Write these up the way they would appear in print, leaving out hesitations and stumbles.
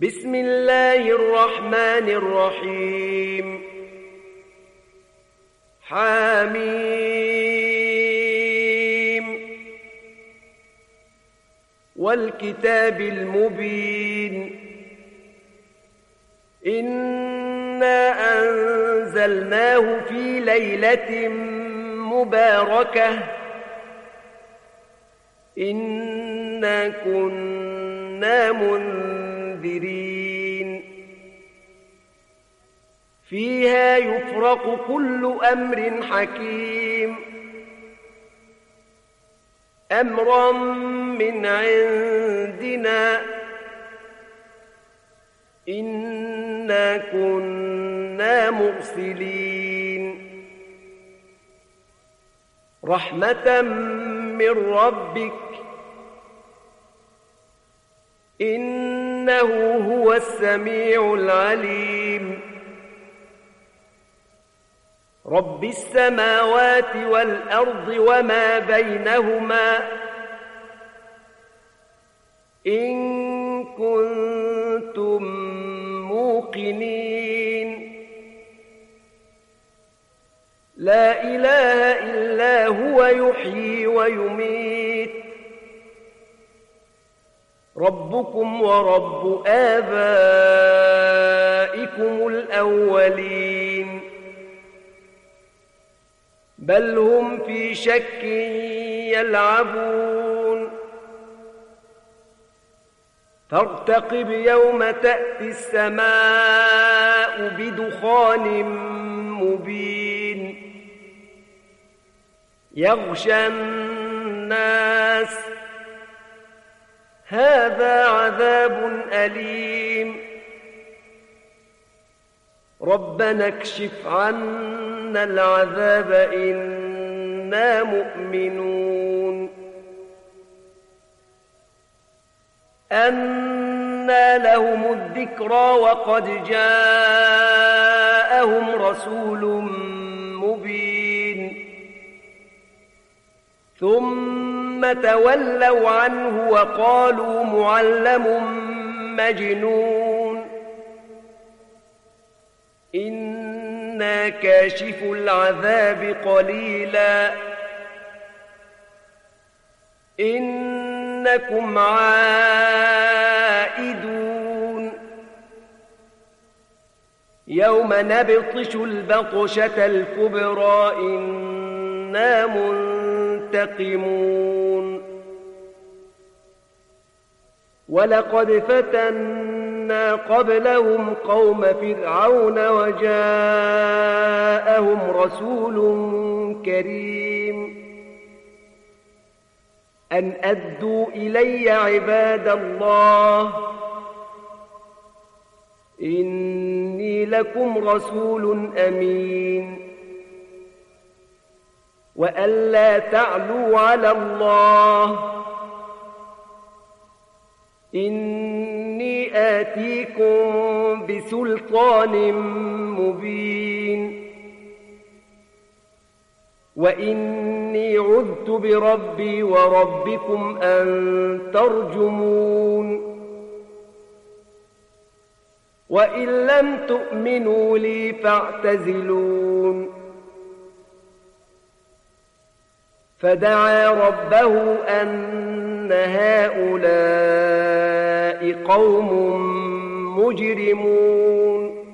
بسم الله الرحمن الرحيم حميم والكتاب المبين إنا أنزلناه في ليلة مباركة إنا كنا منذرين فيها يفرق كل أمر حكيم أمرا من عندنا إنا كنا مرسلين رحمة من ربك إنه هو السميع العليم رب السماوات والأرض وما بينهما إن كنتم موقنين لا إله إلا هو يحيي ويميت ربكم ورب آبائكم الأولين بل هم في شك يلعبون فارتقب يوم تأتي السماء بدخان مبين يغشى الناس هذا عذاب أليم ربنا اكشف عنا العذاب إنا مؤمنون أنى لهم الذكرى وقد جاءهم رسول مبين ثم تولوا عنه وقالوا معلم مجنون إنا كاشف العذاب قليلا إنكم عائدون يوم نبطش البطشة الكبرى إنا منتقمون ولقد فتنا قبلهم قوم فرعون وجاءهم رسول كريم أن أدوا إلي عباد الله إني لكم رسول أمين وأن لا تعلوا على الله إني آتيكم بسلطان مبين وإني عذت بربي وربكم أن ترجمون وإن لم تؤمنوا لي فاعتزلون فدعا ربه أن هؤلاء قوم مجرمون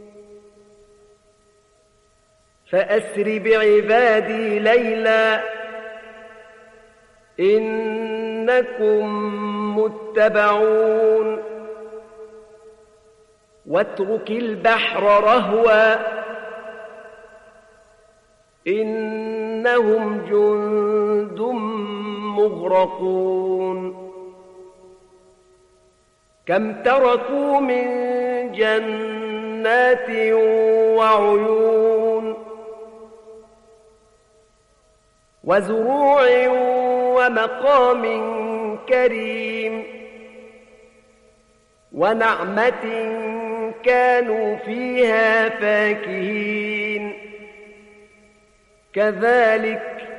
فأسر بعبادي ليلا إنكم متبعون واترك البحر رهوا إنهم جند مغرقون كم تركوا من جنات وعيون وزروع ومقام كريم ونعمة كانوا فيها فاكهين كذلك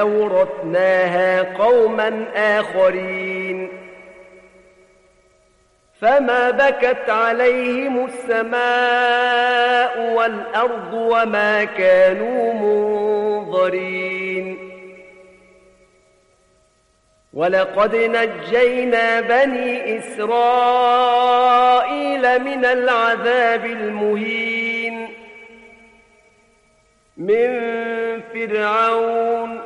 وأورثناها قوما آخرين فما بكت عليهم السماء والأرض وما كانوا منظرين ولقد نجينا بني إسرائيل من العذاب المهين من فرعون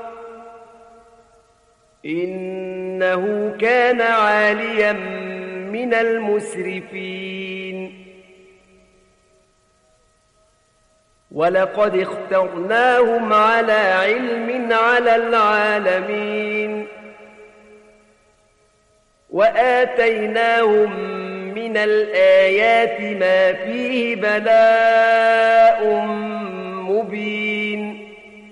إنه كان عاليا من المسرفين ولقد اخترناهم على علم على العالمين وآتيناهم من الآيات ما فيه بلاء مبين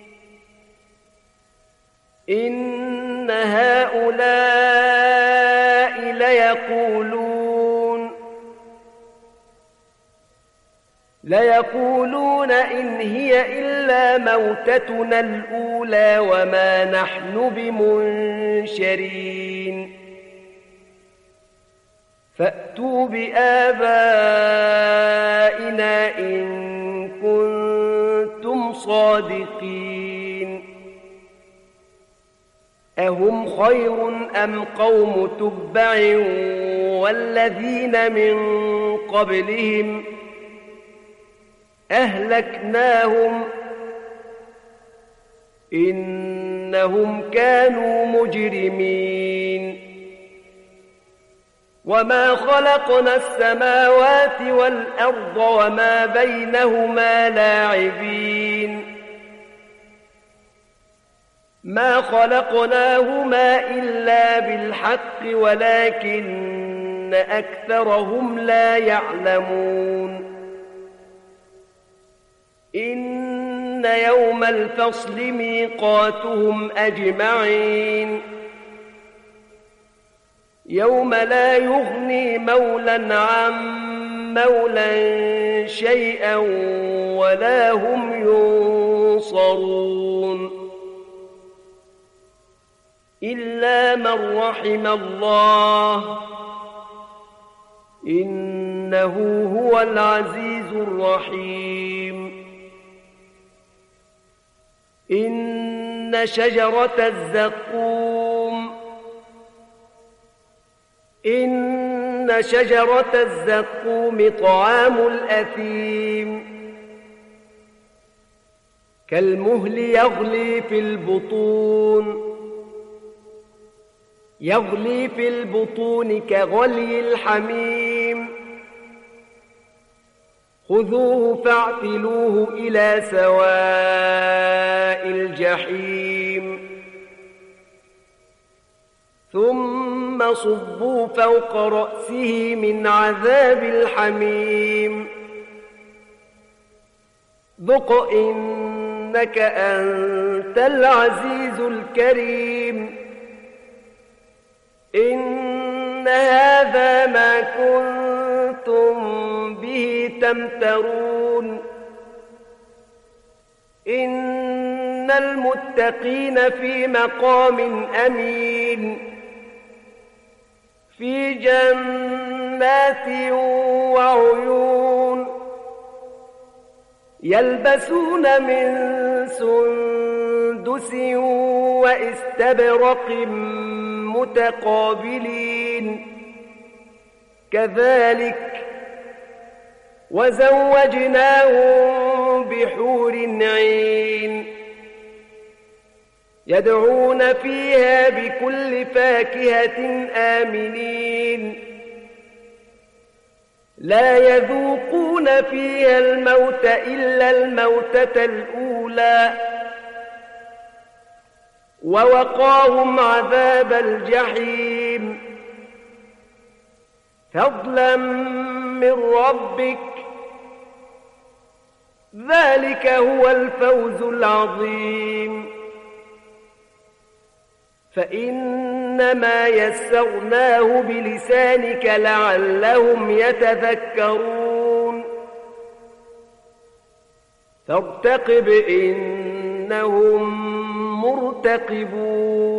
إن هؤلاء ليقولون إن هي إلا موتتنا الأولى وما نحن بمنشرين فأتوا بآبائنا إن كنتم صادقين أهم خير أم قوم تبع والذين من قبلهم أهلكناهم إنهم كانوا مجرمين وما خلقنا السماوات والأرض وما بينهما لاعبين ما خلقناهما إلا بالحق ولكن أكثرهم لا يعلمون إن يوم الفصل ميقاتهم أجمعين يوم لا يغني مولى عن مولى شيئا ولا هم ينصرون إلا من رحم الله إنه هو العزيز الرحيم إن شجرة الزقوم طعام الأثيم كالمهل يغلي في البطون كغلي الحميم خذوه فاعتلوه إلى سواء الجحيم ثم صبوا فوق رأسه من عذاب الحميم ذق إنك أنت العزيز الكريم إن هذا ما كنتم به تمترون إن المتقين في مقام أمين في جنات وعيون يلبسون من سندس واستبرق متقابلين كذلك وزوجناهم بحور عين يدعون فيها بكل فاكهة آمنين لا يذوقون فيها الموت إلا الموتة الأولى ووقاهم عذاب الجحيم فضلا من ربك ذلك هو الفوز العظيم فإنما يسرناه بلسانك لعلهم يتذكرون فارتقب إنهم مرتقبون